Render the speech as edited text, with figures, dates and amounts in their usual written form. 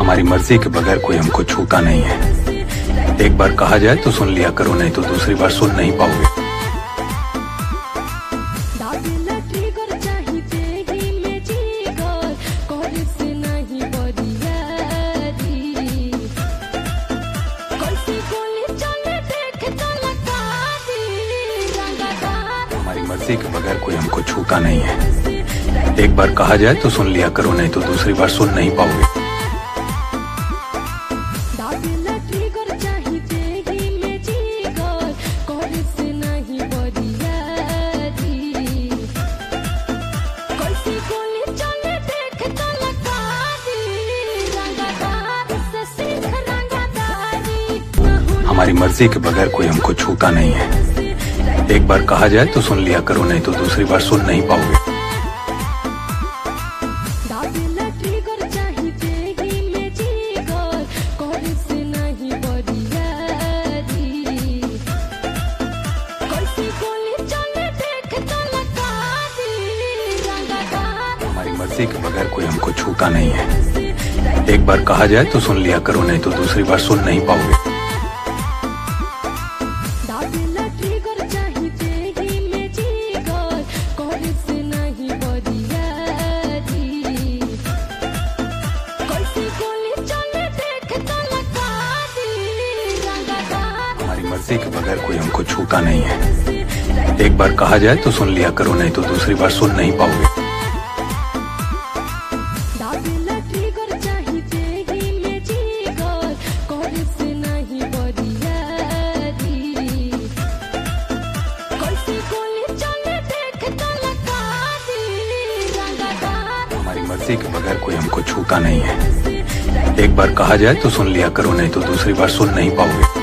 हमारी मर्जी के बगैर कोई हमको छूता नहीं है। एक बार कहा जाए तो सुन लिया करो, नहीं तो दूसरी बार सुन नहीं पाओगे। हमारी मर्जी के बगैर कोई हमको छूता नहीं है। एक बार कहा जाए तो सुन लिया करो, नहीं तो दूसरी बार सुन नहीं पाओगे। हमारी मर्जी के बगैर कोई हमको छूता नहीं है। एक बार कहा जाए तो सुन लिया करो, नहीं तो दूसरी बार सुन नहीं पाओगे। हमारी मर्जी के बगैर कोई हमको छूता नहीं है। एक बार कहा जाए तो सुन लिया करो, नहीं तो दूसरी बार सुन नहीं पाओगे। मर्जी के बगैर कोई हमको छूता नहीं है। एक बार कहा जाए तो सुन लिया करो, नहीं तो दूसरी बार सुन नहीं पाओगे। हमारी मर्जी के बगैर कोई हमको छूता नहीं है। एक बार कहा जाए तो सुन लिया करो, नहीं तो दूसरी बार सुन नहीं पाओगे।